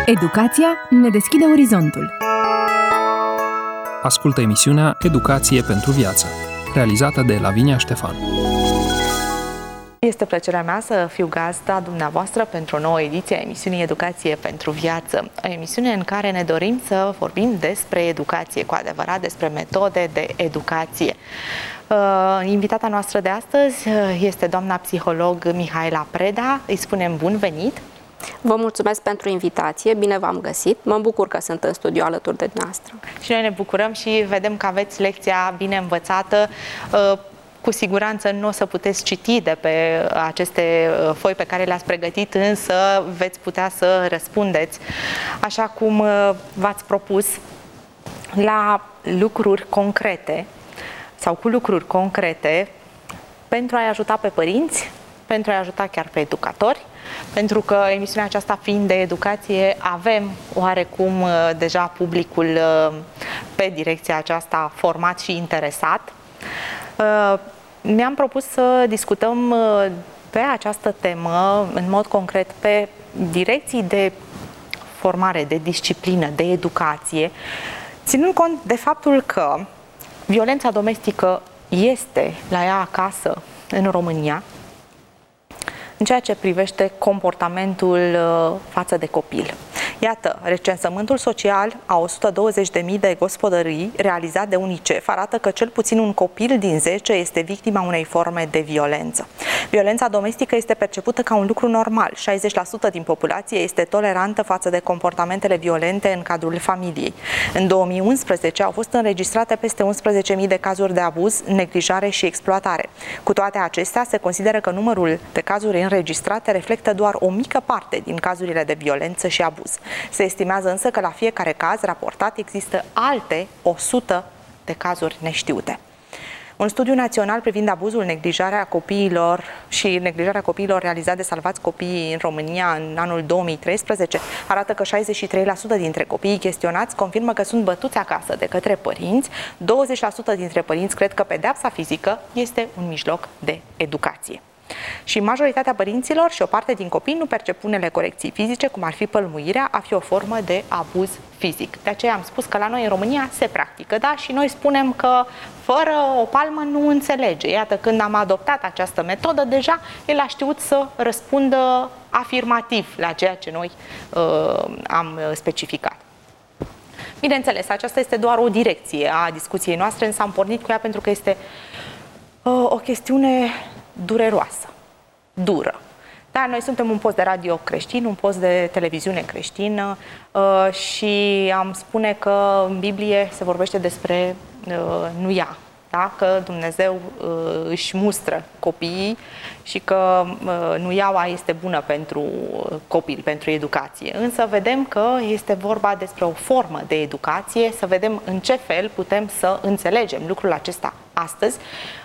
Educația ne deschide orizontul. Ascultă emisiunea Educație pentru viață, realizată de Lavinia Ștefan. Este plăcerea mea să fiu gazda dumneavoastră pentru o nouă ediție a emisiunii Educație pentru viață. O emisiune în care ne dorim să vorbim despre educație, cu adevărat despre metode de educație. Invitata noastră de astăzi este doamna psiholog Mihaela Preda. Îi spunem bun venit! Vă mulțumesc pentru invitație, bine v-am găsit, mă bucur că sunt în studio alături de noastră. Și noi ne bucurăm și vedem că aveți lecția bine învățată. Cu siguranță nu o să puteți citi de pe aceste foi pe care le-ați pregătit, însă veți putea să răspundeți așa cum v-ați propus, la lucruri concrete sau cu lucruri concrete pentru a-i ajuta pe părinți, pentru a-i ajuta chiar pe educatori, pentru că emisiunea aceasta fiind de educație, avem oarecum deja publicul pe direcția aceasta format și interesat. Mi-am propus să discutăm pe această temă, în mod concret, pe direcții de formare, de disciplină, de educație, ținând cont de faptul că violența domestică este la ea acasă în România, în ceea ce privește comportamentul față de copil. Iată, recensământul social a 120.000 de gospodării realizat de UNICEF arată că cel puțin un copil din 10 este victima unei forme de violență. Violența domestică este percepută ca un lucru normal. 60% din populație este tolerantă față de comportamentele violente în cadrul familiei. În 2011 au fost înregistrate peste 11.000 de cazuri de abuz, neglijare și exploatare. Cu toate acestea, se consideră că numărul de cazuri înregistrate reflectă doar o mică parte din cazurile de violență și abuz. Se estimează însă că la fiecare caz raportat există alte 100 de cazuri neștiute. Un studiu național privind abuzul, neglijarea copiilor și neglijarea copiilor realizat de Salvați Copiii în România în anul 2013 arată că 63% dintre copiii chestionați confirmă că sunt bătuți acasă de către părinți, 20% dintre părinți cred că pedeapsa fizică este un mijloc de educație. Și majoritatea părinților și o parte din copii nu percep unele corecții fizice, cum ar fi pălmuirea, a fi o formă de abuz fizic. De aceea am spus că la noi în România se practică, da? Și noi spunem că fără o palmă nu înțelege. Iată, când am adoptat această metodă, deja el a știut să răspundă afirmativ la ceea ce noi am specificat. Bineînțeles, aceasta este doar o direcție a discuției noastre, însă am pornit cu ea pentru că este o chestiune dureroasă, dură. Da, noi suntem un post de radio creștin, un post de televiziune creștină și am spune că în Biblie se vorbește despre nuia, da? Că Dumnezeu își mustră copiii și că nuiaua este bună pentru copil, pentru educație. Însă vedem că este vorba despre o formă de educație, să vedem în ce fel putem să înțelegem lucrul acesta astăzi,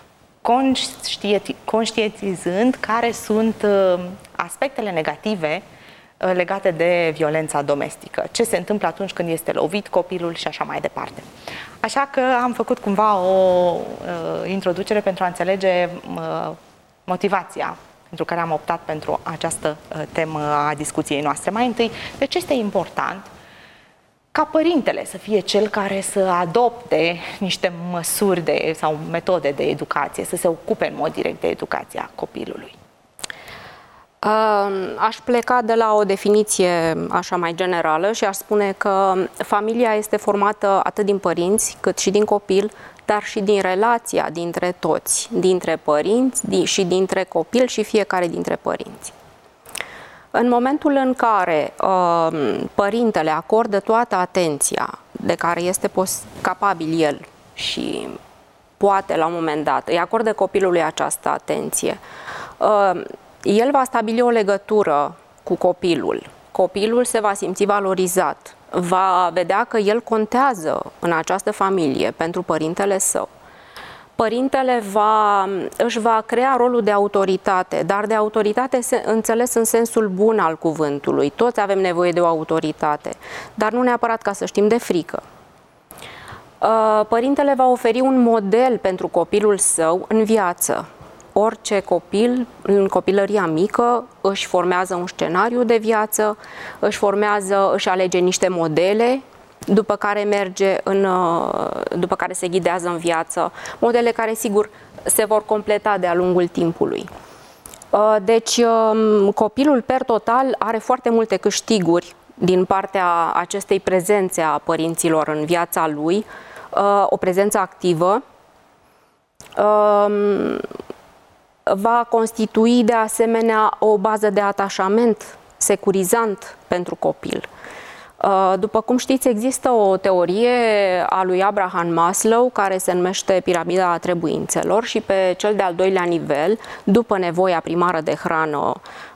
conștientizând care sunt aspectele negative legate de violența domestică. Ce se întâmplă atunci când este lovit copilul și așa mai departe. Așa că am făcut cumva o introducere pentru a înțelege motivația pentru care am optat pentru această temă a discuției noastre. Mai întâi, de ce este important ca părintele să fie cel care să adopte niște măsuri sau metode de educație, să se ocupe în mod direct de educația copilului? Aș pleca de la o definiție așa mai generală și aș spune că familia este formată atât din părinți cât și din copil, dar și din relația dintre toți, dintre părinți și dintre copil și fiecare dintre părinți. În momentul în care părintele acordă toată atenția de care este capabil el și poate la un moment dat, îi acordă copilului această atenție, el va stabili o legătură cu copilul. Copilul se va simți valorizat, va vedea că el contează în această familie pentru părintele său. Părintele își va crea rolul de autoritate, dar de autoritate înțeles în sensul bun al cuvântului. Toți avem nevoie de o autoritate, dar nu neapărat ca să știm de frică. Părintele va oferi un model pentru copilul său în viață. orice copil, în copilăria mică, își formează un scenariu de viață, își alege niște modele, după care după care se ghidează în viață, modele care, sigur, se vor completa de-a lungul timpului. Deci, copilul, per total, are foarte multe câștiguri din partea acestei prezențe a părinților în viața lui, o prezență activă. Va constitui, de asemenea, o bază de atașament securizant pentru copil. După cum știți, există o teorie a lui Abraham Maslow care se numește piramida trebuințelor și pe cel de-al doilea nivel, după nevoia primară de hrană,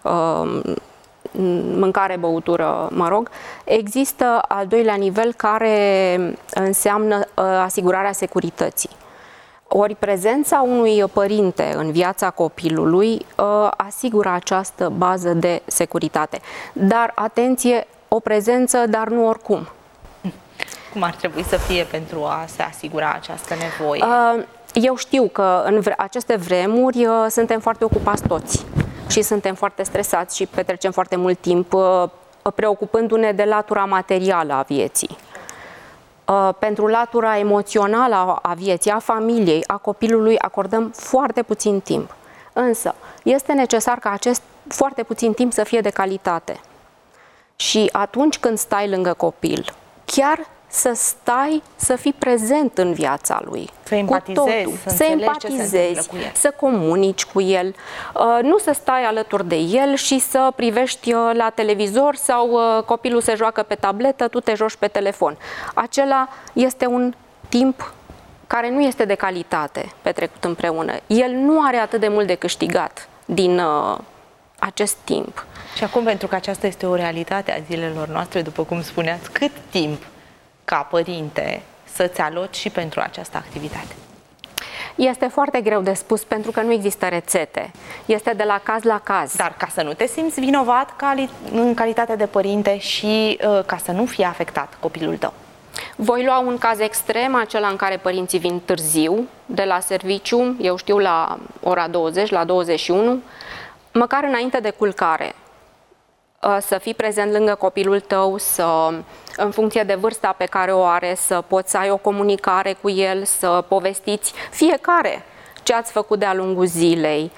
mâncare, băutură, mă rog, există al doilea nivel care înseamnă asigurarea securității. Ori prezența unui părinte în viața copilului asigură această bază de securitate. Dar, atenție, o prezență, dar nu oricum. Cum ar trebui să fie pentru a se asigura această nevoie? Eu știu că în aceste vremuri suntem foarte ocupați toți și suntem foarte stresați și petrecem foarte mult timp preocupându-ne de latura materială a vieții. Pentru latura emoțională a vieții, a familiei, a copilului acordăm foarte puțin timp. Însă este necesar ca acest foarte puțin timp să fie de calitate. Și atunci când stai lângă copil, chiar să fii prezent în viața lui. Să empatizezi, să empatizezi, să comunici cu el, nu să stai alături de el și să privești la televizor sau copilul se joacă pe tabletă, tu te joci pe telefon. Acela este un timp care nu este de calitate petrecut împreună. El nu are atât de mult de câștigat din acest timp. Și acum, pentru că aceasta este o realitate a zilelor noastre, după cum spuneați, cât timp ca părinte să-ți aloci și pentru această activitate? Este foarte greu de spus pentru că nu există rețete. Este de la caz la caz. Dar ca să nu te simți vinovat în calitate de părinte și ca să nu fie afectat copilul tău. Voi lua un caz extrem, acela în care părinții vin târziu de la serviciu, eu știu, la ora 20, la 21, măcar înainte de culcare, să fii prezent lângă copilul tău, în funcție de vârsta pe care o are, să poți să ai o comunicare cu el, să povestiți fiecare ce ați făcut de-a lungul zilei,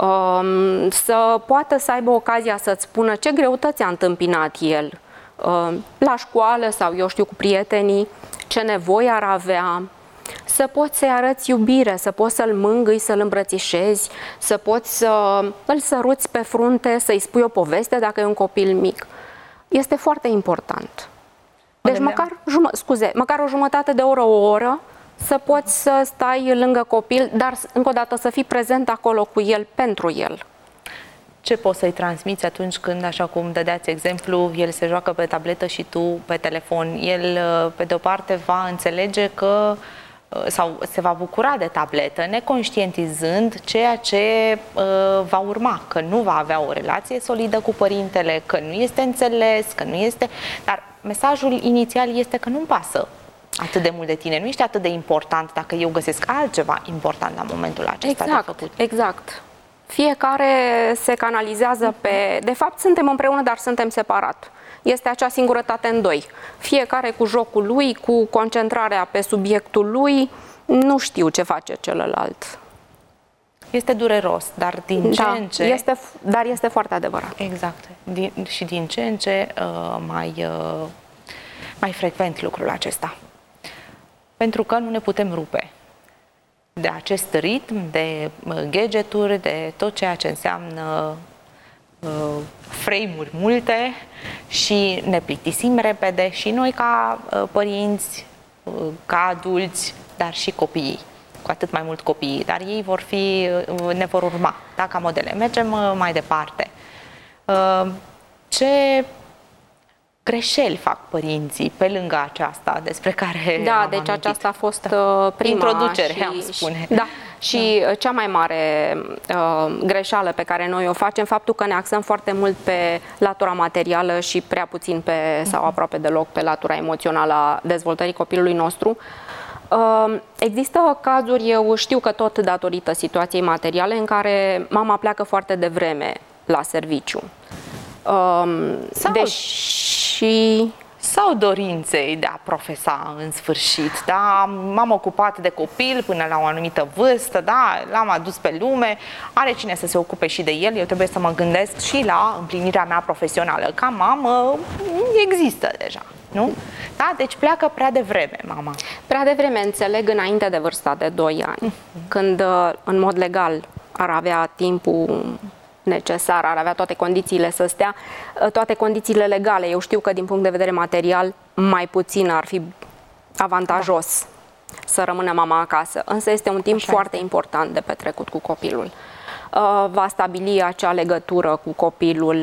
să poată să aibă ocazia să-ți spună ce greutăți a întâmpinat el la școală sau, eu știu, cu prietenii, ce nevoie ar avea, să poți să-i arăți iubire, să poți să-l mângâi, să-l îmbrățișezi, să poți să îl săruți pe frunte, să-i spui o poveste dacă e un copil mic. Este foarte important. Deci măcar o jumătate de oră, o oră, să poți să stai lângă copil, dar încă o dată să fii prezent acolo cu el, pentru el. Ce poți să-i transmiți atunci când, așa cum dădeați exemplu, el se joacă pe tabletă și tu pe telefon? El, pe de o parte, va înțelege că sau se va bucura de tabletă, neconștientizând ceea ce va urma, că nu va avea o relație solidă cu părintele, că nu este înțeles, că nu este... Dar mesajul inițial este că nu-mi pasă atât de mult de tine, nu ești atât de important dacă eu găsesc altceva important la momentul acesta de făcut. Exact. Fiecare se canalizează pe... De fapt, suntem împreună, dar suntem separat. Este acea singurătate în doi. Fiecare cu jocul lui, cu concentrarea pe subiectul lui, nu știu ce face celălalt. Este dureros, dar din ce în ce... Dar este foarte adevărat. Exact. Și din ce în ce mai frecvent lucrul acesta. Pentru că nu ne putem rupe de acest ritm, de gadgeturi, de tot ceea ce înseamnă frame-uri multe și ne plictisim repede și noi ca părinți, ca adulți, dar și copiii, cu atât mai mult copiii, dar ei ne vor urma, da, ca modele. Mergem mai departe. Ce greșeli fac părinții pe lângă aceasta despre care Da, deci aceasta a fost prima introducere, am spune. Da. Și cea mai mare greșeală pe care noi o facem, faptul că ne axăm foarte mult pe latura materială și prea puțin sau aproape deloc pe latura emoțională a dezvoltării copilului nostru. Există cazuri, eu știu că tot datorită situației materiale, în care mama pleacă foarte devreme la serviciu. Sau dorinței de a profesa în sfârșit, da? M-am ocupat de copil până la o anumită vârstă, da? L-am adus pe lume, are cine să se ocupe și de el, eu trebuie să mă gândesc și la împlinirea mea profesională. Ca mamă există deja, nu? Da? Deci pleacă prea devreme, mama. Prea devreme, înțeleg, înainte de vârsta de 2 ani, când în mod legal ar avea timpul necesar, ar avea toate condițiile să stea, toate condițiile legale. Eu știu că din punct de vedere material mai puțin ar fi avantajos să rămână mama acasă, însă este un timp foarte important de petrecut cu copilul. Va stabili acea legătură cu copilul,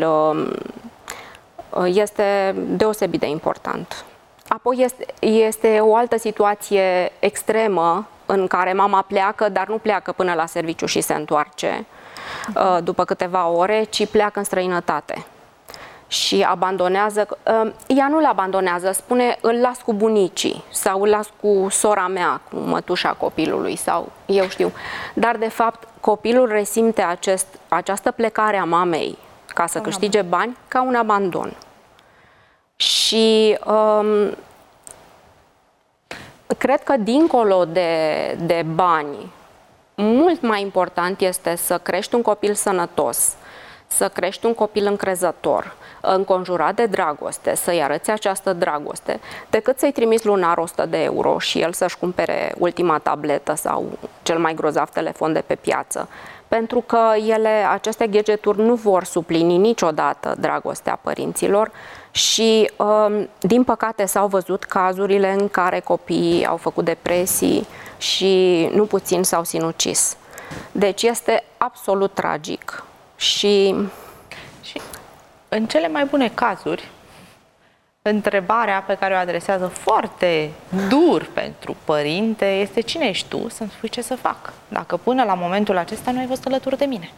este deosebit de important. Apoi este o altă situație extremă în care mama pleacă, dar nu pleacă până la serviciu și se întoarce după câteva ore, ci pleacă în străinătate și abandonează, ea nu-l abandonează, spune îl las cu bunicii sau îl las cu sora mea, cu mătușa copilului sau eu știu, dar de fapt copilul resimte această plecare a mamei ca să câștige bani ca un abandon. Și cred că dincolo de bani, mult mai important este să crești un copil sănătos, să crești un copil încrezător, înconjurat de dragoste, să-i arăți această dragoste, decât să-i trimiți lunar 100 de euro și el să-și cumpere ultima tabletă sau cel mai grozav telefon de pe piață. Pentru că aceste gadgeturi nu vor suplini niciodată dragostea părinților și, din păcate, s-au văzut cazurile în care copiii au făcut depresii și nu puțin s-au sinucis. Deci este absolut tragic. Și în cele mai bune cazuri, întrebarea pe care o adresează foarte dur pentru părinte este: cine ești tu să-mi spui ce să fac, dacă până la momentul acesta nu ai fost alături de mine?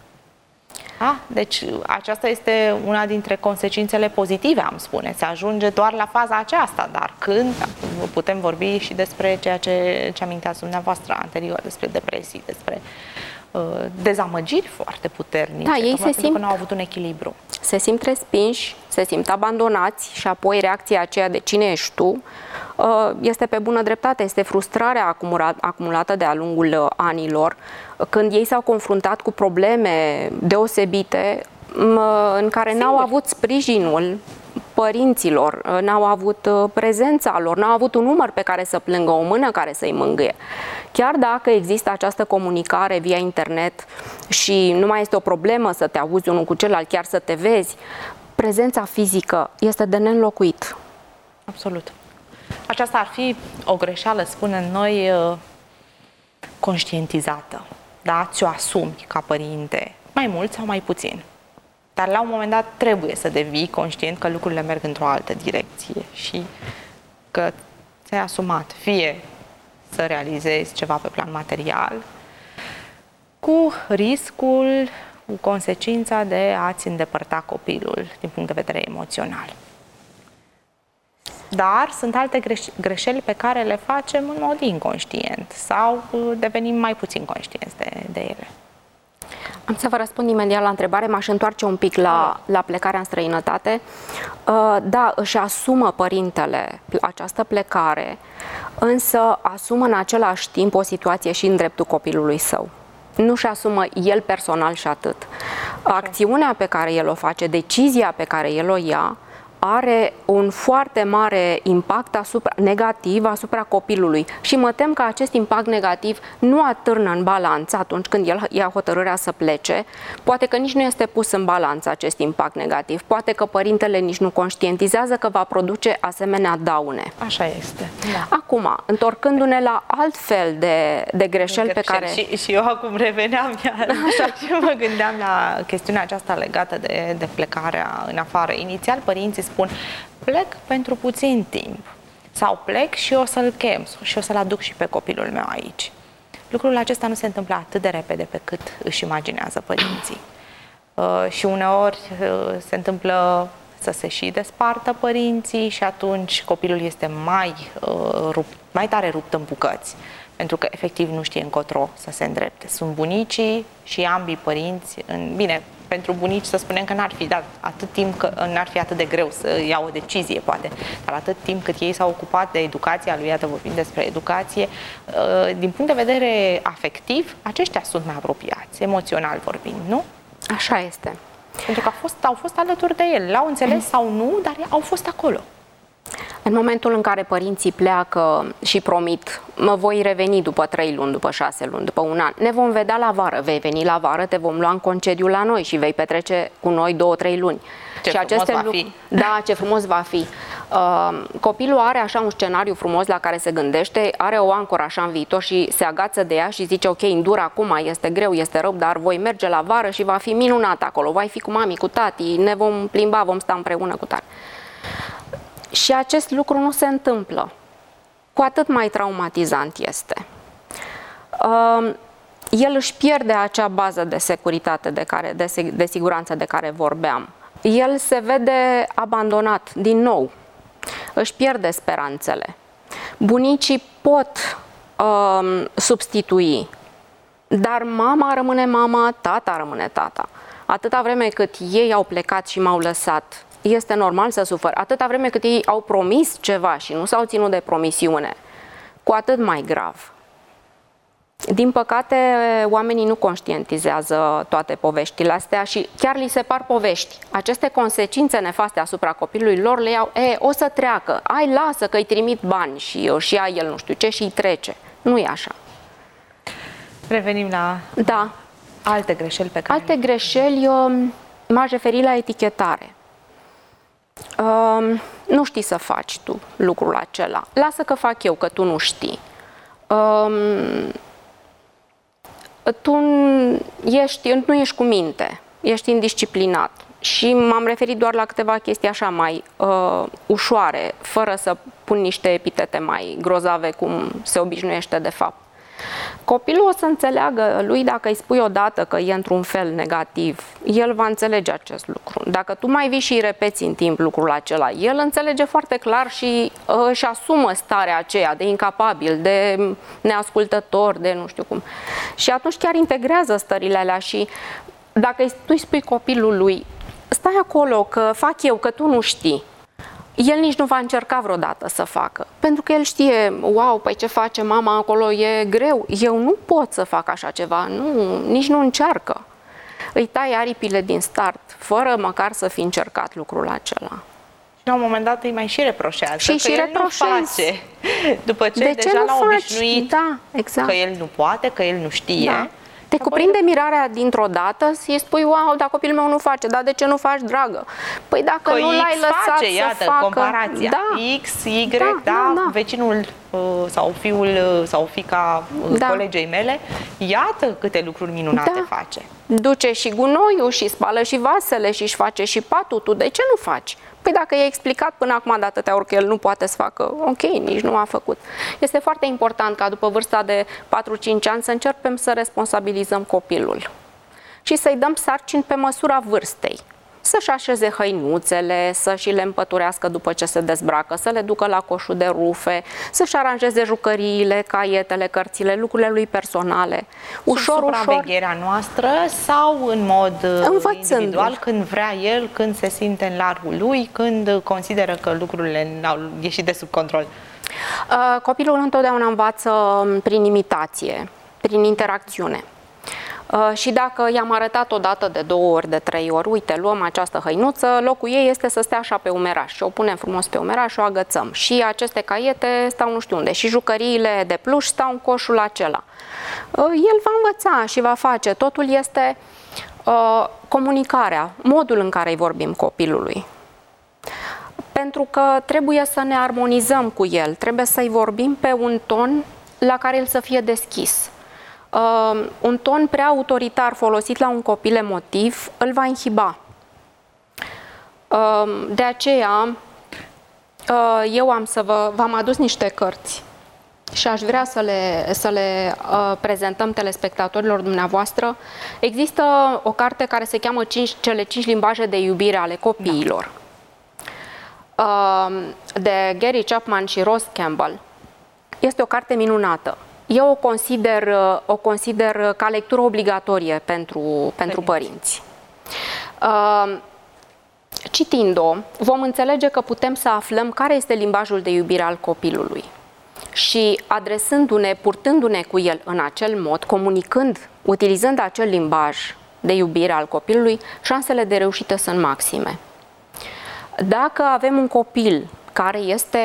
Deci aceasta este una dintre consecințele pozitive, am spune. Se ajunge doar la faza aceasta, dar când putem vorbi și despre ceea ce aminteați dumneavoastră anterior, despre depresii, despre dezamăgiri foarte puternice, da, ei se simt, că nu au avut un echilibru. Se simt respinși, se simt abandonați și apoi reacția aceea de cine ești tu este pe bună dreptate, este frustrarea acumulată de-a lungul anilor, când ei s-au confruntat cu probleme deosebite în care n-au avut sprijinul părinților, n-au avut prezența lor, n-au avut un număr pe care să plângă, o mână care să-i mângâie. Chiar dacă există această comunicare via internet și nu mai este o problemă să te auzi unul cu celălalt, chiar să te vezi, prezența fizică este de neînlocuit. Absolut. Aceasta ar fi o greșeală, spunem noi, conștientizată. Da? Ți-o asumi ca părinte, mai mult sau mai puțin. Dar la un moment dat trebuie să devii conștient că lucrurile merg într-o altă direcție și că ți-ai asumat fie să realizezi ceva pe plan material, cu riscul, cu consecința de a-ți îndepărta copilul din punct de vedere emoțional. Dar sunt alte greșeli pe care le facem în mod inconștient sau devenim mai puțin conștienți de ele. Am să vă răspund imediat la întrebare, m-aș întoarce un pic la plecarea în străinătate. Da, își asumă părintele această plecare, însă asumă în același timp o situație și în dreptul copilului său. Nu și asumă el personal și atât. Acțiunea pe care el o face, decizia pe care el o ia, are un foarte mare impact negativ asupra copilului și mă tem că acest impact negativ nu atârnă în balanță atunci când el ia hotărârea să plece. Poate că nici nu este pus în balanță acest impact negativ, poate că părintele nici nu conștientizează că va produce asemenea daune. Așa este. Da. Acum, întorcându-ne la alt fel de greșeli pe care... Și eu acum reveneam și mă gândeam la chestiunea aceasta legată de plecarea în afară. Inițial părinții spun: plec pentru puțin timp sau plec și o să-l chem și o să-l aduc și pe copilul meu aici. Lucrul acesta nu se întâmplă atât de repede pe cât își imaginează părinții. Și uneori se întâmplă să se și despartă părinții și atunci copilul este mai tare rupt în bucăți, pentru că efectiv nu știe încotro să se îndrepte. Sunt bunicii și ambii părinți, bine, pentru bunici să spunem că n-ar fi, dar atât timp că n-ar fi atât de greu să ia o decizie, poate, dar atât timp cât ei s-au ocupat de educația lui, iată vorbim despre educație, din punct de vedere afectiv, aceștia sunt mai apropiați, emoțional vorbind, nu? Așa este. Pentru că au fost alături de el, l-au înțeles sau nu, dar au fost acolo. În momentul în care părinții pleacă și promit, mă voi reveni după 3 luni, după 6 luni, după un an, ne vom vedea la vară, vei veni la vară, te vom lua în concediu la noi și vei petrece cu noi 2-3 luni. Ce și frumos va fi! Da, ce frumos va fi! Copilul are așa un scenariu frumos la care se gândește, are o ancoră așa în viitor și se agață de ea și zice, ok, îndur acum, este greu, este rău, dar voi merge la vară și va fi minunat acolo, voi fi cu mami, cu tati, ne vom plimba, vom sta împreună cu tare. Și acest lucru nu se întâmplă. Cu atât mai traumatizant este. El își pierde acea bază de securitate, de siguranță de care vorbeam. El se vede abandonat din nou. Își pierde speranțele. Bunicii pot substitui, dar mama rămâne mama, tata rămâne tata. Atâta vreme cât ei au plecat și m-au lăsat, este normal să sufăr. Atâta vreme cât ei au promis ceva și nu s-au ținut de promisiune, cu atât mai grav. Din păcate, oamenii nu conștientizează toate poveștile astea și chiar li se par povești. Aceste consecințe nefaste asupra copilului lor le iau, o să treacă, lasă că îi trimit bani și își ia el nu știu ce și îi trece. Nu e așa. Revenim la alte greșeli pe care... Alte greșeli, m-aș referi la etichetare. Nu știi să faci tu lucrul acela. Lasă că fac eu, că tu nu știi. Tu nu ești cu minte, ești indisciplinat. Și m-am referit doar la câteva chestii așa mai ușoare, fără să pun niște epitete mai grozave, cum se obișnuiește de fapt. Copilul o să înțeleagă lui, dacă îi spui odată că e într-un fel negativ, el va înțelege acest lucru. Dacă tu mai vii și îi repeți în timp lucrul acela, el înțelege foarte clar și își asumă starea aceea de incapabil, de neascultător, de nu știu cum. Și atunci chiar integrează stările alea și dacă tu îi spui copilului, stai acolo că fac eu, că tu nu știi, el nici nu va încerca vreodată să facă. Pentru că el știe, wow, păi ce face mama acolo, e greu. Eu nu pot să fac așa ceva, nici nu încearcă. Îi tai aripile din start, fără măcar să fi încercat lucrul acela. Și la un moment dat îi mai și reproșează și el nu face. După ce deja l-a obișnuit exact. Că el nu poate, că el nu știe. Da. Te cuprinde mirarea dintr-o dată să îi spui, wow, dar copilul meu nu face, dar de ce nu faci, dragă? Păi dacă nu l-ai lăsat să facă... comparația. X, Y, vecinul sau fiul sau fiica colegei mele, iată câte lucruri minunate face. Duce și gunoiul și spală și vasele și își face și patul, tu de ce nu faci? Păi dacă i-ai explicat până acum de atâtea ori că el nu poate să facă, ok, nici nu a făcut. Este foarte important ca după vârsta de 4-5 ani să începem să responsabilizăm copilul și să-i dăm sarcini pe măsura vârstei. Să-și așeze hăinuțele, să-și le împăturească după ce se dezbracă, să le ducă la coșul de rufe, să-și aranjeze jucăriile, caietele, cărțile, lucrurile lui personale. Ușor, ușor. Supravegherea noastră sau în mod individual, când vrea el, când se simte în largul lui, când consideră că lucrurile au ieșit de sub control? Copilul întotdeauna învață prin imitație, prin interacțiune. Și dacă i-am arătat o dată, de 2 ori, de 3 ori, uite, luăm această hăinuță, locul ei este să stea așa pe umeraș și o punem frumos pe umeraș și o agățăm. Și aceste caiete stau nu știu unde și jucăriile de pluș stau în coșul acela. El va învăța și va face. Totul este comunicarea, modul în care îi vorbim copilului. Pentru că trebuie să ne armonizăm cu el, trebuie să-i vorbim pe un ton la care el să fie deschis. Un ton prea autoritar folosit la un copil emotiv îl va inhiba. De aceea eu v-am adus niște cărți și aș vrea să le prezentăm telespectatorilor dumneavoastră. Există o carte care se cheamă Cele 5 limbaje de iubire ale copiilor. de Gary Chapman și Ross Campbell este o carte minunată. Eu o consider ca lectură obligatorie pentru părinți. Citind-o, vom înțelege că putem să aflăm care este limbajul de iubire al copilului și adresându-ne, purtându-ne cu el în acel mod, comunicând, utilizând acel limbaj de iubire al copilului, șansele de reușită sunt maxime. Dacă avem un copil care este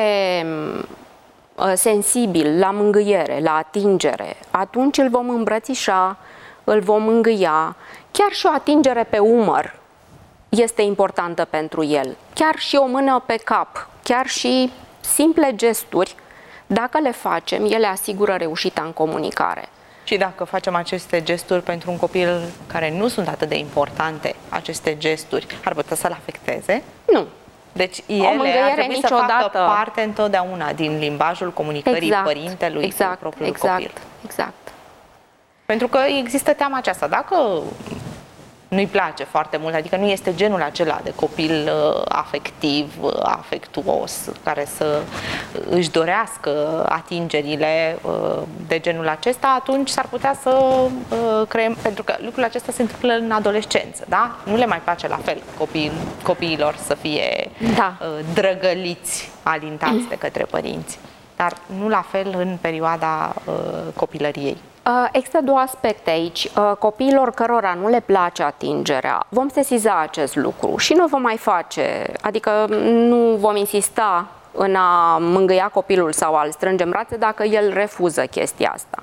sensibil la mângâiere, la atingere, atunci îl vom îmbrățișa, îl vom mângâia, chiar și o atingere pe umăr este importantă pentru el, chiar și o mână pe cap, chiar și simple gesturi, dacă le facem, ele asigură reușita în comunicare. Și dacă facem aceste gesturi pentru un copil care nu sunt atât de importante, aceste gesturi ar putea să-l afecteze? Nu. Deci ele ar trebui să facă parte întotdeauna din limbajul comunicării părintelui cu propriul copil. Exact. Pentru că există teama aceasta. Dacă nu-i place foarte mult, adică nu este genul acela de copil afectiv, afectuos, care să își dorească atingerile de genul acesta, atunci s-ar putea să creăm, pentru că lucrul acesta se întâmplă în adolescență, da? Nu le mai place la fel copiilor să fie drăgăliți, alintați de către părinți, dar nu la fel în perioada copilăriei. Există două aspecte aici. Copiilor cărora nu le place atingerea, vom sesiza acest lucru și nu vom mai face, adică nu vom insista în a mângâia copilul sau a-l strânge în brațe dacă el refuză chestia asta.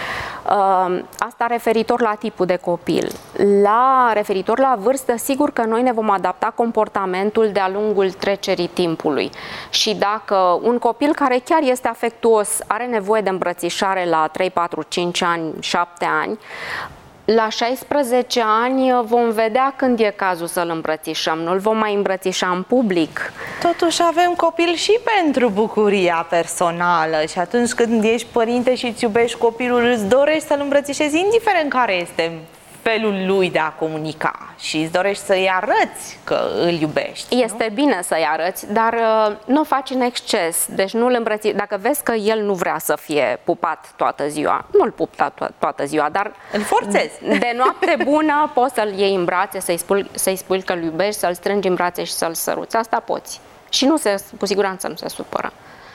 Asta referitor la tipul de copil. Referitor la vârstă, sigur că noi ne vom adapta comportamentul de-a lungul trecerii timpului. Și dacă un copil care chiar este afectuos are nevoie de îmbrățișare la 3, 4, 5 ani, 7 ani, la 16 ani vom vedea când e cazul să-l îmbrățișăm, nu-l vom mai îmbrățișa în public. Totuși avem copil și pentru bucuria personală și atunci când ești părinte și îți iubești copilul, îți dorești să-l îmbrățișezi, indiferent care este felul lui de a comunica și îți dorești să-i arăți că îl iubești. Este bine să-i arăți, dar nu o faci în exces. Deci nu îl îmbrățiși. Dacă vezi că el nu vrea să fie pupat toată ziua, nu-l pup toată ziua, dar îl forțezi. De noapte bună poți să-l iei în brațe, să-i spui că îl iubești, să-l strângi în brațe și să-l săruți. Asta poți. Și cu siguranță nu se supără.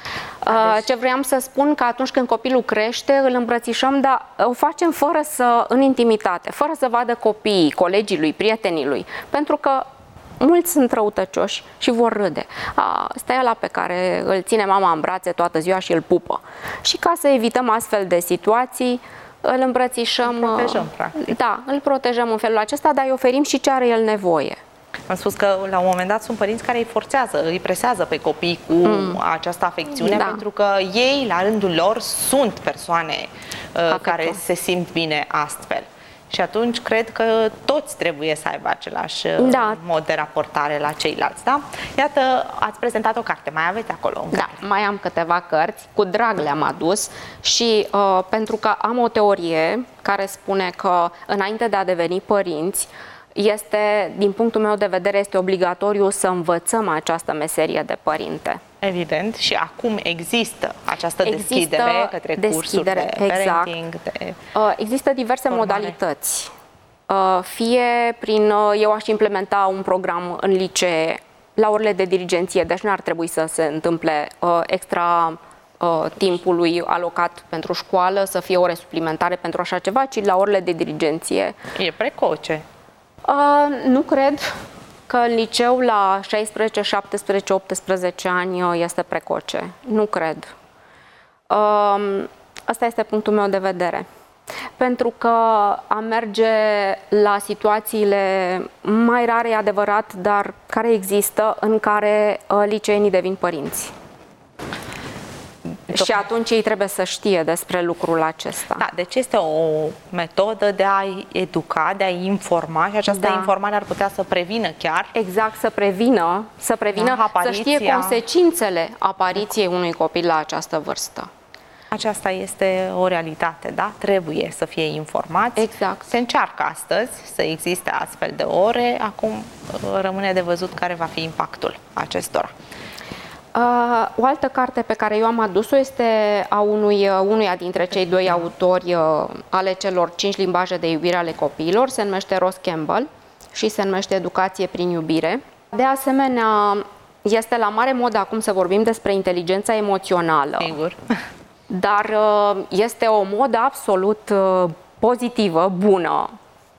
Ce vreau să spun că atunci când copilul crește, îl îmbrățișăm, dar o facem în intimitate, fără să vadă copiii, colegii lui, prietenii lui, pentru că mulți sunt răutăcioși și vor râde. Ăsta e ăla pe care îl ține mama în brațe toată ziua și îl pupă. Și ca să evităm astfel de situații, îl îmbrățișăm. Îl protejăm, practic. Da, îl protejăm în felul acesta, dar îi oferim și ce are el nevoie. Am spus că la un moment dat sunt părinți care îi forțează, îi presează pe copii cu această afecțiune, pentru că ei, la rândul lor, sunt persoane care se simt bine astfel. Și atunci cred că toți trebuie să aibă același mod de raportare la ceilalți, da? Iată, ați prezentat o carte, mai aveți acolo un carte. Mai am câteva cărți, cu drag le-am adus și pentru că am o teorie care spune că înainte de a deveni părinți, din punctul meu de vedere, este obligatoriu să învățăm această meserie de părinte. Evident, și acum există această deschidere către cursuri de parenting. Există diverse modalități. Fie eu aș implementa un program în licee la orele de dirigenție, deci nu ar trebui să se întâmple extra timpului alocat pentru școală, să fie ore suplimentare pentru așa ceva, ci la orele de dirigenție. E precoce. Nu cred că în liceu la 16, 17, 18 ani este precoce. Nu cred. Asta este punctul meu de vedere. Pentru că a merge la situațiile mai rare, e adevărat, dar care există, în care liceenii devin părinți. Și atunci ei trebuie să știe despre lucrul acesta. Da, deci este o metodă de a educa, de a informa și această informare ar putea să prevină chiar. Exact, să prevină, să știe consecințele apariției unui copil la această vârstă. Aceasta este o realitate, da? Trebuie să fie informați. Exact. Se încearcă astăzi să existe astfel de ore, acum rămâne de văzut care va fi impactul acestora. O altă carte pe care eu am adus-o este a unuia dintre cei doi autori ale celor 5 limbaje de iubire ale copiilor, se numește Ross Campbell și se numește Educație prin iubire. De asemenea, este la mare mod acum să vorbim despre inteligența emoțională. Sigur. Dar este o modă absolut pozitivă, bună.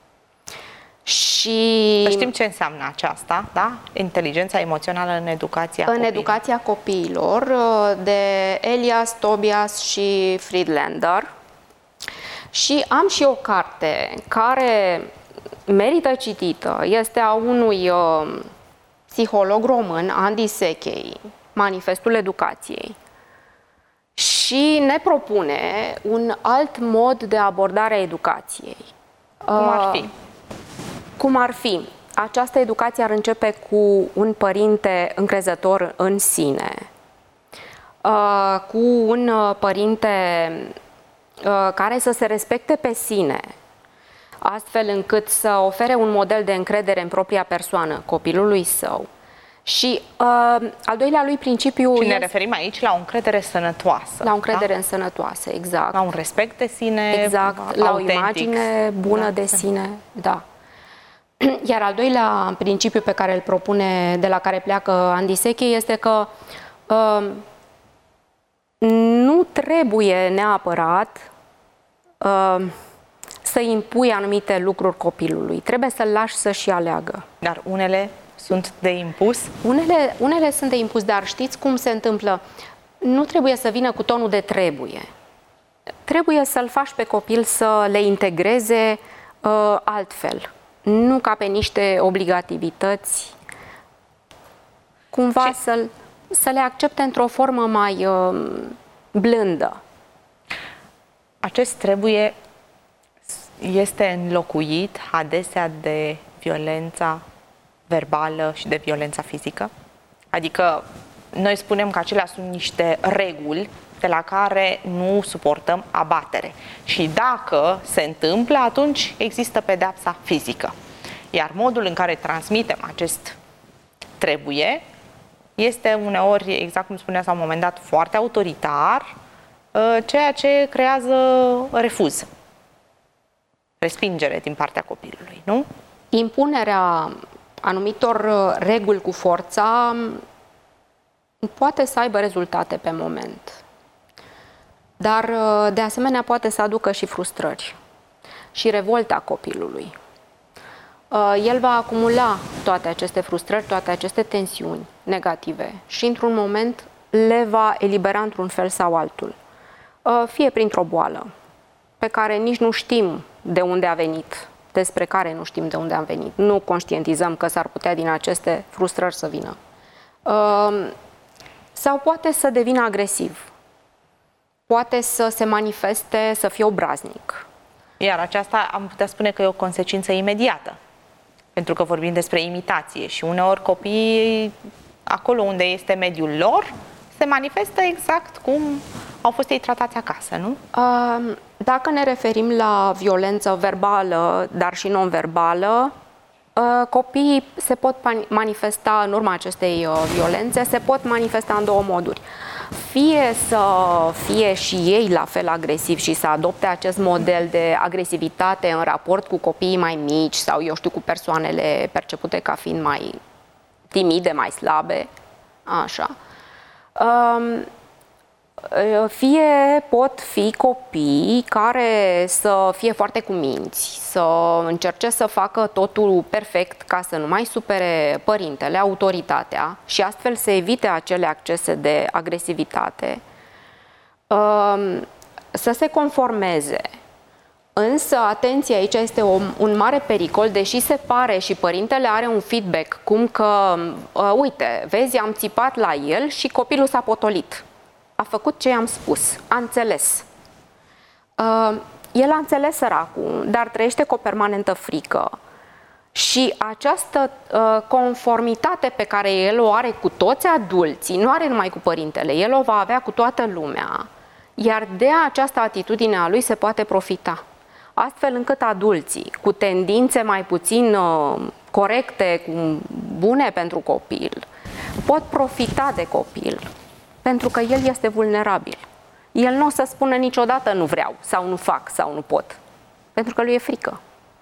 Și să știm ce înseamnă aceasta, da? Inteligența emoțională în educația copiilor. În educația copiilor, de Elias, Tobias și Friedlander. Și am și o carte care merită citită. Este a unui psiholog român, Andy Sechei, Manifestul Educației. Și ne propune un alt mod de abordare a educației. Cum ar fi? Cum ar fi? Această educație ar începe cu un părinte încrezător în sine, cu un părinte care să se respecte pe sine, astfel încât să ofere un model de încredere în propria persoană copilului său. Și al doilea lui principiu și ne referim aici la o încredere sănătoasă. La o încredere în sănătoasă, exact. La un respect de sine, exact, la o imagine bună de sine, da. Iar al doilea principiu pe care îl propune, de la care pleacă Andy Sechei, este că nu trebuie neapărat să impui anumite lucruri copilului. Trebuie să-l lași să-și aleagă. Dar unele sunt de impus? Unele sunt de impus, dar știți cum se întâmplă? Nu trebuie să vină cu tonul de trebuie. Trebuie să-l faci pe copil să le integreze altfel. Nu ca pe niște obligativități, cumva să le accepte într-o formă mai blândă. Acest trebuie este înlocuit adesea de violența verbală și de violența fizică? Adică noi spunem că acelea sunt niște reguli de la care nu suportăm abatere. Și dacă se întâmplă, atunci există pedeapsa fizică. Iar modul în care transmitem acest trebuie este uneori, exact cum spuneați la un moment dat, foarte autoritar, ceea ce creează refuz, respingere din partea copilului, nu? Impunerea anumitor reguli cu forța poate să aibă rezultate pe moment. Dar, de asemenea, poate să aducă și frustrări și revolta copilului. El va acumula toate aceste frustrări, toate aceste tensiuni negative și, într-un moment, le va elibera într-un fel sau altul. Fie printr-o boală, pe care nici nu știm de unde a venit, despre care nu știm de unde a venit. Nu conștientizăm că s-ar putea din aceste frustrări să vină. Sau poate să devină agresiv. Poate să se manifeste, să fie obraznic. Iar aceasta am putea spune că e o consecință imediată. Pentru că vorbim despre imitație și uneori copiii, acolo unde este mediul lor, se manifestă exact cum au fost ei tratați acasă, nu? Dacă ne referim la violență verbală, dar și non-verbală, copiii se pot manifesta în urma acestei violențe, se pot manifesta în două moduri. Fie să fie și ei la fel agresivi și să adopte acest model de agresivitate în raport cu copiii mai mici sau, eu știu, cu persoanele percepute ca fiind mai timide, mai slabe, așa. Fie pot fi copii care să fie foarte cuminți, să încerce să facă totul perfect ca să nu mai supere părintele, autoritatea și astfel să evite acele accese de agresivitate, să se conformeze. Însă, atenție, aici este un mare pericol, deși se pare și părintele are un feedback, cum că, uite, vezi, am țipat la el și copilul s-a potolit. A făcut ce i-am spus, a înțeles. El a înțeles, săracul, dar trăiește cu o permanentă frică. Și această conformitate pe care el o are cu toți adulții, nu are numai cu părintele, el o va avea cu toată lumea, iar de această atitudine a lui se poate profita. Astfel încât adulții, cu tendințe mai puțin corecte, bune pentru copil, pot profita de copil pentru că el este vulnerabil. El nu o să spună niciodată nu vreau sau nu fac sau nu pot, pentru că lui e frică.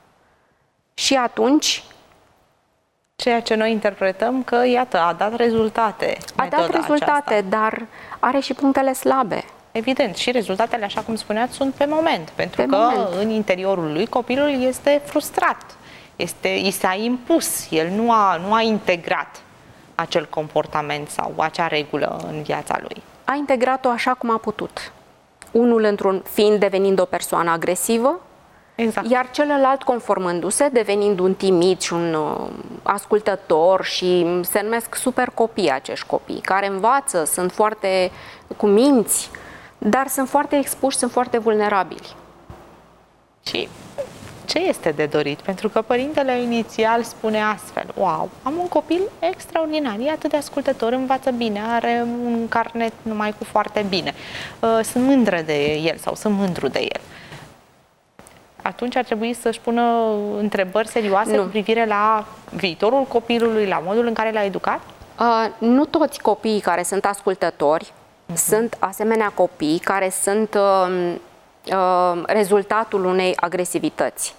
Și atunci... Ceea ce noi interpretăm că, iată, a dat rezultate. A dat rezultate, aceasta. Dar are și punctele slabe. Evident, și rezultatele, așa cum spuneați, sunt pe moment, pentru că în interiorul lui copilul este frustrat, i s-a impus, el nu a integrat acel comportament sau acea regulă în viața lui. A integrat-o așa cum a putut. Unul fiind devenind o persoană agresivă, exact. Iar celălalt conformându-se, devenind un timid și un ascultător, și se numesc super copii acești copii, care învață, sunt foarte cu minți, dar sunt foarte expuși, sunt foarte vulnerabili. Și ce este de dorit? Pentru că părintele inițial spune astfel: wow, am un copil extraordinar, e atât de ascultător, învață bine, are un carnet numai cu foarte bine, sunt mândră de el sau sunt mândru de el. Atunci ar trebui să-și pună întrebări serioase cu privire la viitorul copilului, la modul în care l-a educat? Nu toți copiii care sunt ascultători sunt asemenea copii care sunt rezultatul unei agresivități.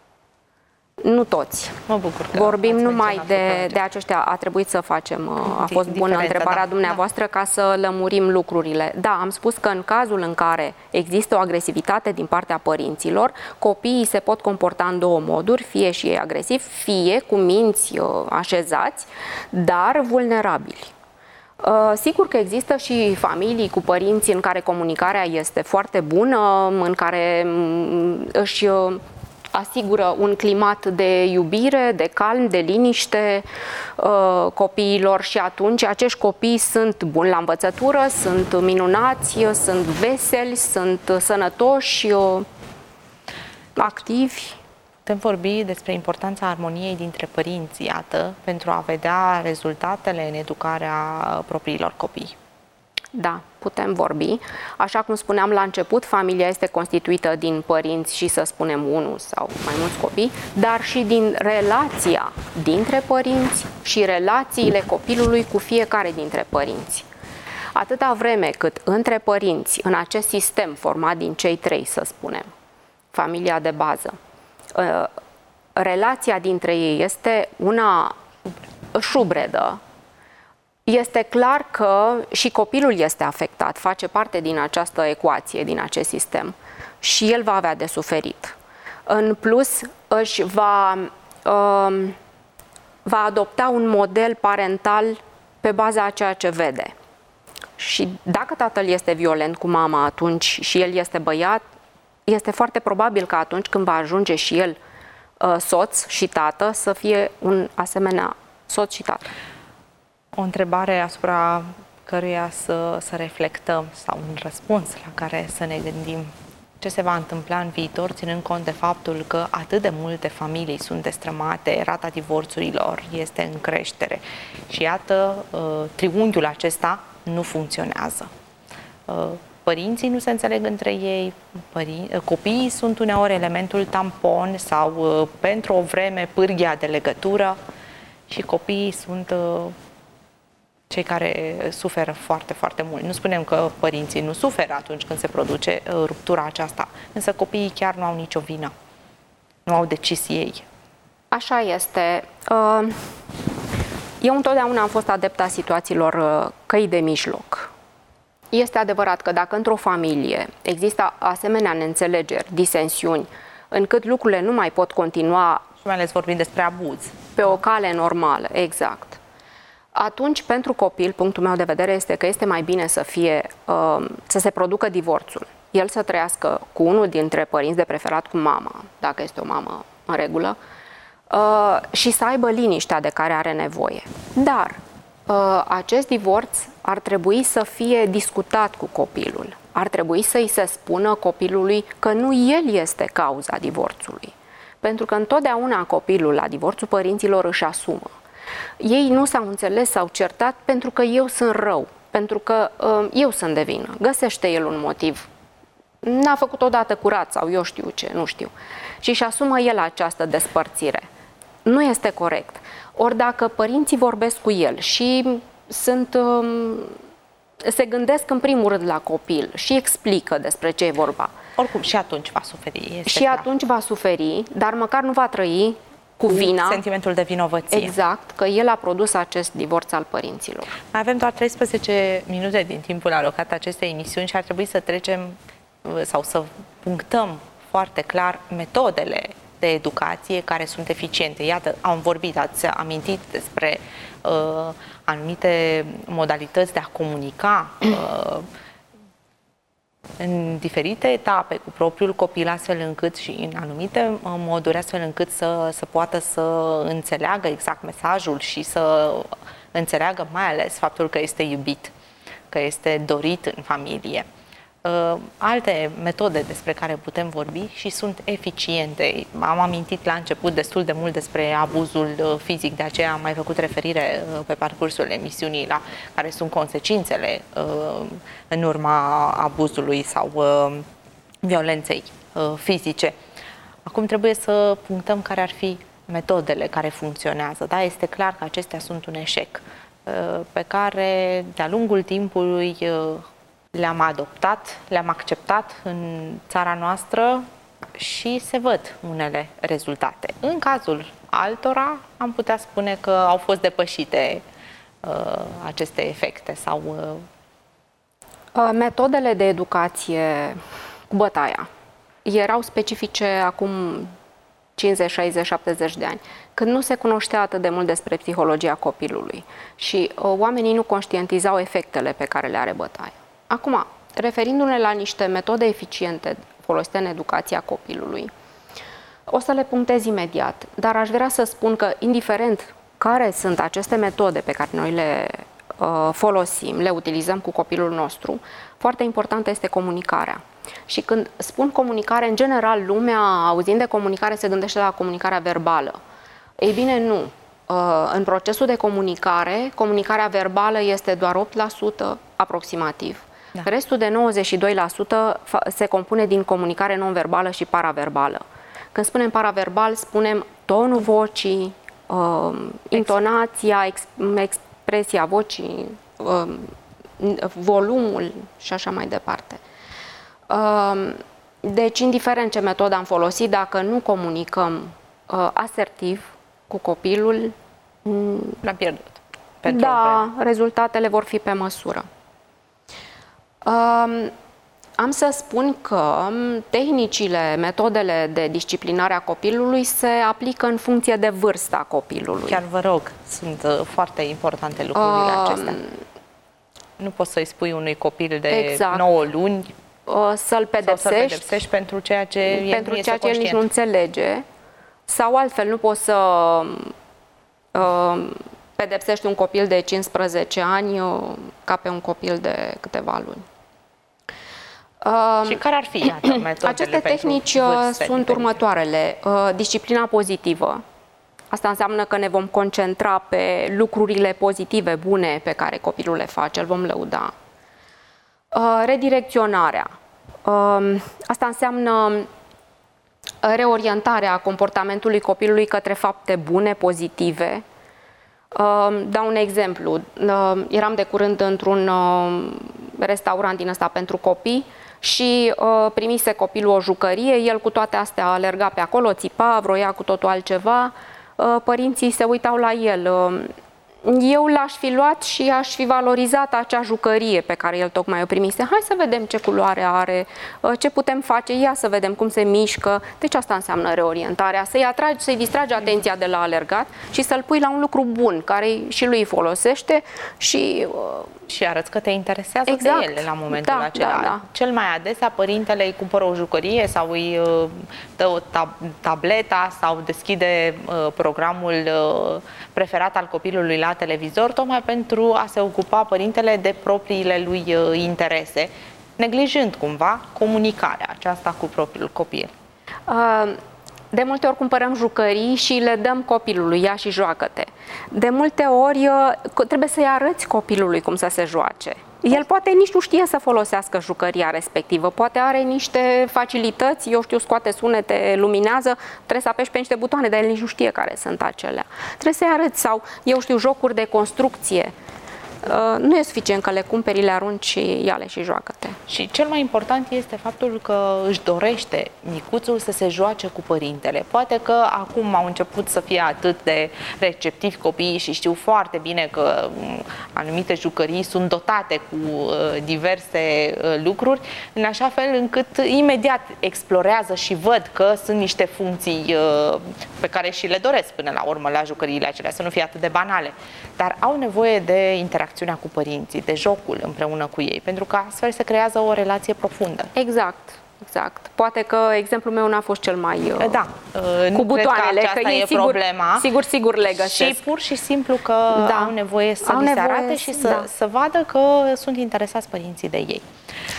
Nu toți. Mă bucur că vorbim numai de aceștia. A trebuit să facem, a fost bună întrebarea dumneavoastră ca să lămurim lucrurile. Da, am spus că în cazul în care există o agresivitate din partea părinților, copiii se pot comporta în două moduri, fie și ei agresivi, fie cu minți așezați, dar vulnerabili. Sigur că există și familii cu părinți în care comunicarea este foarte bună, în care își asigură un climat de iubire, de calm, de liniște copiilor, și atunci acești copii sunt buni la învățătură, sunt minunați, sunt veseli, sunt sănătoși, activi. Putem vorbi despre importanța armoniei dintre părinți, iată, pentru a vedea rezultatele în educarea propriilor copii. Da, putem vorbi. Așa cum spuneam la început, familia este constituită din părinți și, să spunem, unul sau mai mulți copii, dar și din relația dintre părinți și relațiile copilului cu fiecare dintre părinți. Atâta vreme cât între părinți, în acest sistem format din cei trei, să spunem, familia de bază, relația dintre ei este una șubredă, este clar că și copilul este afectat, face parte din această ecuație, din acest sistem, și el va avea de suferit. În plus, își va adopta un model parental pe baza a ceea ce vede. Și dacă tatăl este violent cu mama atunci și el este băiat, este foarte probabil că atunci când va ajunge și el soț și tată, să fie un asemenea soț și tată. O întrebare asupra căruia să reflectăm, sau un răspuns la care să ne gândim: ce se va întâmpla în viitor, ținând cont de faptul că atât de multe familii sunt destrămate, rata divorțurilor este în creștere și iată, triunghiul acesta nu funcționează. Părinții nu se înțeleg între ei, copiii sunt uneori elementul tampon sau pentru o vreme pârghia de legătură, și copiii sunt cei care suferă foarte, foarte mult. Nu spunem că părinții nu suferă atunci când se produce ruptura aceasta, însă copiii chiar nu au nicio vină. Nu au decis ei. Așa este. Eu întotdeauna am fost adepta situațiilor căi de mijloc. Este adevărat că dacă într-o familie există asemenea neînțelegeri, disensiuni, încât lucrurile nu mai pot continua, și mai ales vorbim despre abuz, pe o cale normală, exact, atunci pentru copil, punctul meu de vedere este că este mai bine să se producă divorțul. El să trăiască cu unul dintre părinți, de preferat cu mama, dacă este o mamă în regulă, și să aibă liniștea de care are nevoie. Dar acest divorț ar trebui să fie discutat cu copilul. Ar trebui să-i se spună copilului că nu el este cauza divorțului. Pentru că întotdeauna copilul la divorțul părinților își asumă. Ei nu s-au înțeles, s-au certat pentru că eu sunt rău, pentru că eu sunt de vină. Găsește el un motiv. N-a făcut odată curat sau eu știu ce, nu știu. Și își asumă el această despărțire. Nu este corect. Ori dacă părinții vorbesc cu el și se gândesc în primul rând la copil și explică despre ce e vorba. Oricum, și atunci va suferi. Și atunci va suferi, dar măcar nu va trăi cu vina. Sentimentul de vinovăție. Exact, că el a produs acest divorț al părinților. Mai avem doar 13 minute din timpul alocat acestei emisiuni și ar trebui să trecem sau să punctăm foarte clar metodele de educație care sunt eficiente. Iată, am vorbit, ați amintit despre anumite modalități de a comunica în diferite etape cu propriul copil, astfel încât și în anumite moduri, astfel încât să poată să înțeleagă exact mesajul și să înțeleagă mai ales faptul că este iubit, că este dorit în familie. Alte metode despre care putem vorbi și sunt eficiente. Am amintit la început destul de mult despre abuzul fizic, de aceea am mai făcut referire pe parcursul emisiunii la care sunt consecințele în urma abuzului sau violenței fizice. Acum trebuie să punctăm care ar fi metodele care funcționează. Da? Este clar că acestea sunt un eșec pe care de-a lungul timpului le-am adoptat, le-am acceptat în țara noastră și se văd unele rezultate. În cazul altora am putea spune că au fost depășite aceste efecte sau... Metodele de educație cu bătaia erau specifice acum 50, 60, 70 de ani, când nu se cunoștea atât de mult despre psihologia copilului și oamenii nu conștientizau efectele pe care le are bătaia. Acum, referindu-ne la niște metode eficiente folosite în educația copilului, o să le punctez imediat, dar aș vrea să spun că, indiferent care sunt aceste metode pe care noi le folosim, le utilizăm cu copilul nostru, foarte importantă este comunicarea. Și când spun comunicare, în general, lumea, auzind de comunicare, se gândește la comunicarea verbală. Ei bine, nu. În procesul de comunicare, comunicarea verbală este doar 8% aproximativ. Da. Restul de 92% se compune din comunicare non-verbală și paraverbală. Când spunem paraverbal, spunem tonul vocii, intonația, expresia vocii, volumul și așa mai departe. Deci, indiferent ce metodă am folosit, dacă nu comunicăm asertiv cu copilul, l-am pierdut. Da, rezultatele vor fi pe măsură. Am să spun că tehnicile, metodele de disciplinare a copilului se aplică în funcție de vârsta copilului. Chiar vă rog, sunt foarte importante lucrurile acestea. Nu poți să-i spui unui copil de 9 luni să-l pedepsești pentru ceea ce el nici nu înțelege, sau altfel nu poți să pedepsești un copil de 15 ani ca pe un copil de câteva luni. Și care ar fi metodele? Aceste tehnici sunt următoarele. Disciplina pozitivă. Asta înseamnă că ne vom concentra pe lucrurile pozitive, bune pe care copilul le face, îl vom lăuda. Redirecționarea. Asta înseamnă reorientarea comportamentului copilului către fapte bune, pozitive. Dau un exemplu. Eram de curând într-un restaurant din ăsta pentru copii și primise copilul o jucărie, el cu toate astea alerga pe acolo, țipa, vroia cu totul altceva, părinții se uitau la el. Eu l-aș fi luat și aș fi valorizat acea jucărie pe care el tocmai o primise. Hai să vedem ce culoare are, ce putem face, ia să vedem cum se mișcă. Deci asta înseamnă reorientarea, să-i distragi atenția de la alergat și să-l pui la un lucru bun, care și lui folosește și arăți că te interesează de ele la momentul acela. Da. Cel mai adesea părintele îi cumpără o jucărie sau îi dă o tableta sau deschide programul preferat al copilului la televizor, tocmai pentru a se ocupa părintele de propriile lui interese, neglijând cumva comunicarea aceasta cu propriul copil. De multe ori cumpărăm jucării și le dăm copilului, ia și joacă-te. De multe ori trebuie să-i arăți copilului cum să se joace. El poate nici nu știe să folosească jucăria respectivă, poate are niște facilități, eu știu, scoate sunete, luminează, trebuie să apeși pe niște butoane, dar el nici nu știe care sunt acelea. Trebuie să-i arăți, sau, eu știu, jocuri de construcție. nu e suficient că le cumperi, le arunci și ia-le și joacă-te. Și cel mai important este faptul că își dorește micuțul să se joace cu părintele. Poate că acum au început să fie atât de receptivi copiii și știu foarte bine că anumite jucării sunt dotate cu diverse lucruri, în așa fel încât imediat explorează și văd că sunt niște funcții pe care și le doresc până la urmă la jucăriile acelea, să nu fie atât de banale. Dar au nevoie de interacțiunea cu părinții, de jocul împreună cu ei, pentru că astfel se creează o relație profundă. Exact. Exact. Poate că exemplul meu n-a fost cel mai cu butoanele, că e sigur, problema. Sigur le găsesc. Și pur și simplu că au nevoie să li se arate și să vadă că sunt interesați părinții de ei.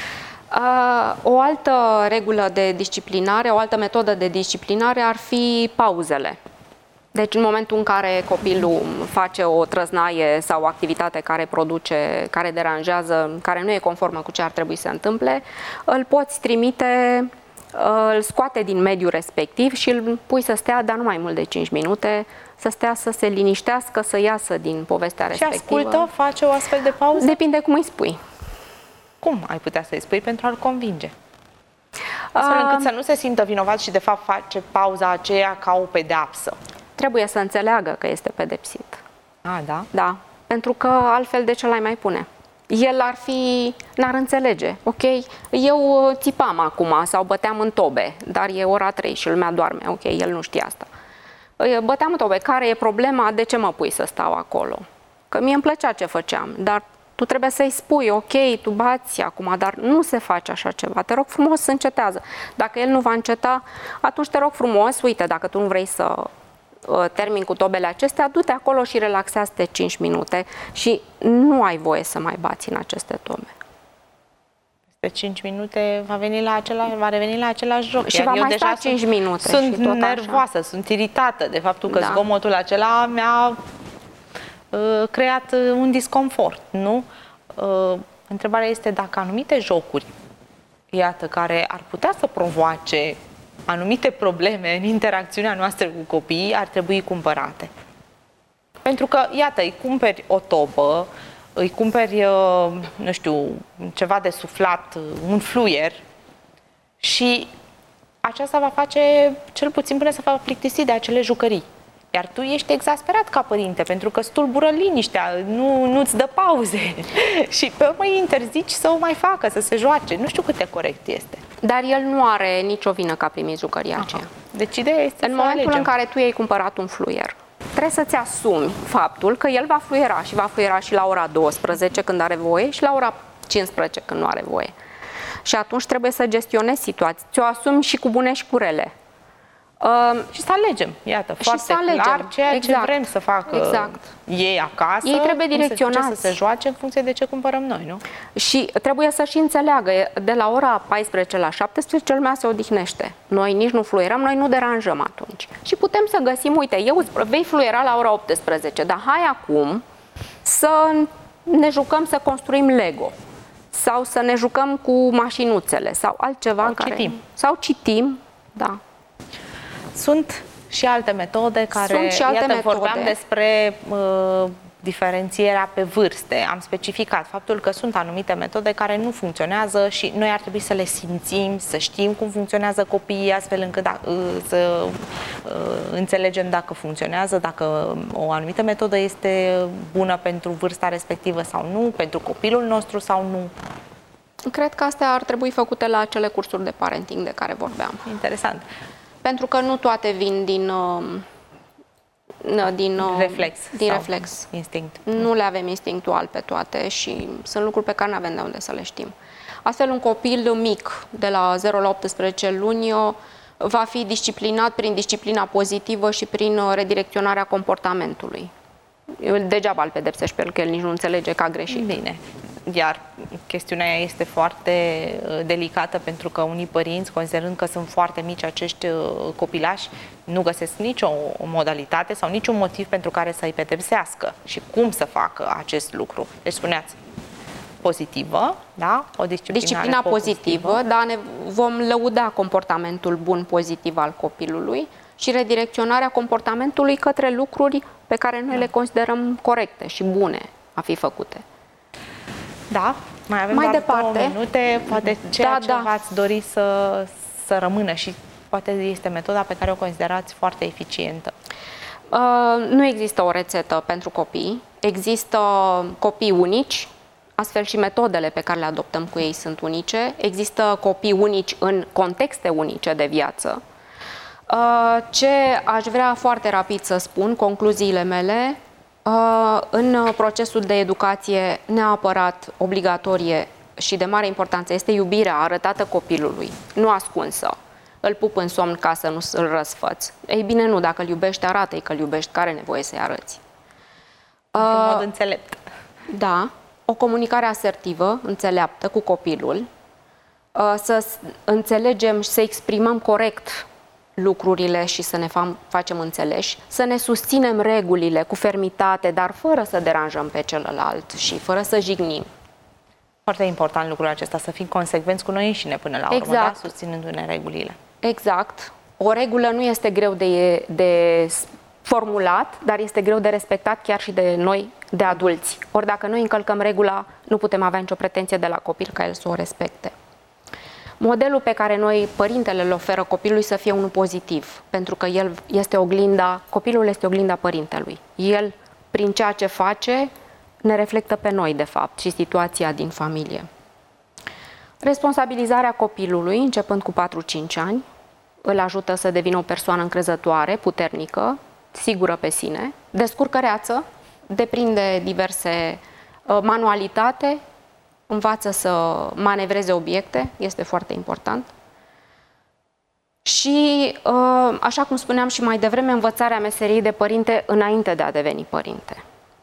O altă regulă de disciplinare, o altă metodă de disciplinare ar fi pauzele. Deci în momentul în care copilul face o trăznaie sau o activitate care deranjează, care nu e conformă cu ce ar trebui să se întâmple, îl poți trimite, îl scoate din mediul respectiv și îl pui să stea, dar nu mai mult de 5 minute, să stea să se liniștească, să iasă din povestea respectivă. Și ascultă, face o astfel de pauză? Depinde cum îi spui. Cum ai putea să-i spui pentru a-l convinge? Astfel încât să nu se simtă vinovat și de fapt face pauza aceea ca o pedeapsă. Trebuie să înțeleagă că este pedepsit. Da? Da, pentru că altfel de ce l-ai mai pune? El n-ar înțelege, ok? Eu țipam acum sau băteam în tobe, dar e ora 3 și lumea doarme, ok? El nu știe asta. Băteam în tobe, care e problema? De ce mă pui să stau acolo? Că mie îmi plăcea ce făceam, dar tu trebuie să-i spui, ok, tu bați acum, dar nu se face așa ceva. Te rog frumos, încetează. Dacă el nu va înceta, atunci te rog frumos, uite, dacă tu nu vrei să termin cu tobele acestea, du-te acolo și relaxează-te 5 minute și nu ai voie să mai bați în aceste tobe. Peste 5 minute va reveni la același joc. Și va mai sta 5 minute. Sunt nervoasă, sunt iritată de faptul că zgomotul acela mi-a creat un disconfort, nu? Întrebarea este dacă anumite jocuri, iată, care ar putea să provoace anumite probleme în interacțiunea noastră cu copiii, ar trebui cumpărate. Pentru că, iată, îi cumperi o tobă, îi cumperi, nu știu, ceva de suflat, un fluier și aceasta va face cel puțin până să facă plictisit de acele jucării. Iar tu ești exasperat ca părinte, pentru că stulbură liniștea, nu-ți dă pauze și pe urmă îi interzici să o mai facă, să se joace. Nu știu cât de corect este. Dar el nu are nicio vină că a primit jucăria aceea. Deci ideea este în momentul în care tu i-ai cumpărat un fluier, trebuie să-ți asumi faptul că el va fluiera și va fluiera și la ora 12 când are voie și la ora 15 când nu are voie. Și atunci trebuie să gestionezi situația. Ți-o asumi și cu bune și cu rele. Și să alegem, iată, foarte clar ceea ce vrem să facă ei acasă, ei trebuie direcționați. Să se joace în funcție de ce cumpărăm noi, nu? Și trebuie să și înțeleagă, de la ora 14 la 17 lumea se odihnește. Noi nici nu fluierăm, noi nu deranjăm atunci. Și putem să găsim, uite, eu vei fluiera la ora 18, dar hai acum să ne jucăm să construim Lego sau să ne jucăm cu mașinuțele sau altceva. Sau citim, da. Sunt și alte metode care, vorbeam despre diferențierea pe vârste. Am specificat faptul că sunt anumite metode care nu funcționează și noi ar trebui să le simțim, să știm cum funcționează copiii, astfel încât să înțelegem dacă funcționează, dacă o anumită metodă este bună pentru vârsta respectivă sau nu, pentru copilul nostru sau nu. Cred că astea ar trebui făcute la acele cursuri de parenting de care vorbeam. Interesant. Pentru că nu toate vin din reflex. Instinct. Nu le avem instinctual pe toate și sunt lucruri pe care nu avem de unde să le știm. Astfel, un copil mic, de la 0 la 18 luni, va fi disciplinat prin disciplina pozitivă și prin redirecționarea comportamentului. Degeaba îl pedepsești pe el, că el nici nu înțelege că a greșit. Bine. Iar chestiunea este foarte delicată pentru că unii părinți, considerând că sunt foarte mici acești copilași, nu găsesc nicio modalitate sau niciun motiv pentru care să-i pedepsească și cum să facă acest lucru. Deci spuneați, pozitivă, da? O disciplina pozitivă, dar ne vom lăuda comportamentul bun pozitiv al copilului și redirecționarea comportamentului către lucruri pe care noi le considerăm corecte și bune a fi făcute. Da, mai avem Mai doar departe. 2 minute, poate ceea ce Da. v-ați dori să rămână și poate este metoda pe care o considerați foarte eficientă. Nu există o rețetă pentru copii, există copii unici, astfel și metodele pe care le adoptăm cu ei sunt unice, există copii unici în contexte unice de viață. Ce aș vrea foarte rapid să spun, concluziile mele, în procesul de educație neapărat obligatorie și de mare importanță este iubirea arătată copilului, nu ascunsă. Îl pup în somn ca să nu îl răsfăț. Ei bine, nu, dacă îl iubești, arată-i că îl iubești, care nevoie să-i arăți. Într-un mod înțelept. Da, o comunicare asertivă, înțeleaptă cu copilul, să înțelegem și să exprimăm corect lucrurile și să ne facem înțeleși, să ne susținem regulile cu fermitate, dar fără să deranjăm pe celălalt și fără să jignim. Foarte important lucrul acesta, să fim consecvenți cu noi înșine până la urmă, Exact. da? Susținându-ne regulile. Exact. O regulă nu este greu de formulat, dar este greu de respectat chiar și de noi, de adulți. Ori dacă noi încălcăm regula, nu putem avea nicio pretenție de la copil ca el să o respecte. Modelul pe care noi, părintele, îl oferă copilului să fie unul pozitiv, pentru că el este copilul este oglinda părintelui. El, prin ceea ce face, ne reflectă pe noi, de fapt, și situația din familie. Responsabilizarea copilului, începând cu 4-5 ani, îl ajută să devină o persoană încrezătoare, puternică, sigură pe sine, descurcăreață, deprinde diverse manualitate, învață să manevreze obiecte, este foarte important. Și, așa cum spuneam și mai devreme, învățarea meseriei de părinte înainte de a deveni părinte.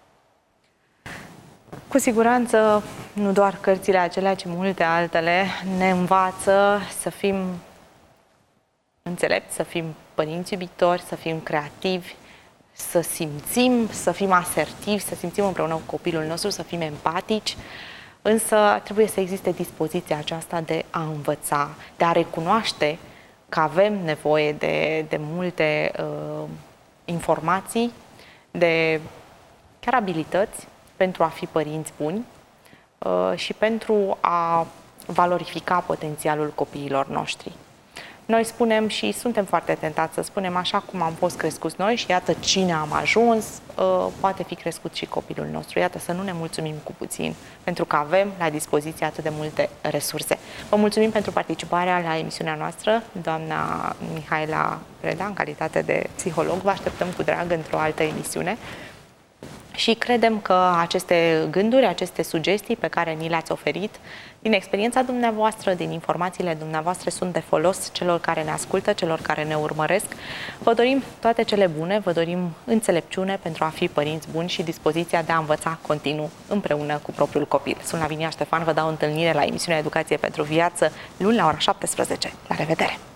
Cu siguranță, nu doar cărțile acelea, ci multe altele ne învață să fim înțelepți, să fim părinți iubitori, să fim creativi, să simțim, să fim asertivi, să simțim împreună cu copilul nostru, să fim empatici, însă trebuie să existe dispoziția aceasta de a învăța, de a recunoaște că avem nevoie de multe informații, de chiar abilități pentru a fi părinți buni și pentru a valorifica potențialul copiilor noștri. Noi spunem și suntem foarte tentați să spunem așa cum am fost crescuți noi și iată cine am ajuns, poate fi crescut și copilul nostru. Iată, să nu ne mulțumim cu puțin, pentru că avem la dispoziție atât de multe resurse. Vă mulțumim pentru participarea la emisiunea noastră, doamna Mihaela Preda, în calitate de psiholog. Vă așteptăm cu drag într-o altă emisiune. Și credem că aceste gânduri, aceste sugestii pe care ni le-ați oferit, din experiența dumneavoastră, din informațiile dumneavoastră, sunt de folos celor care ne ascultă, celor care ne urmăresc. Vă dorim toate cele bune, vă dorim înțelepciune pentru a fi părinți buni și dispoziția de a învăța continuu împreună cu propriul copil. Sunt Lavinia Ștefan, vă dau întâlnire la emisiunea Educație pentru Viață, luni la ora 17. La revedere!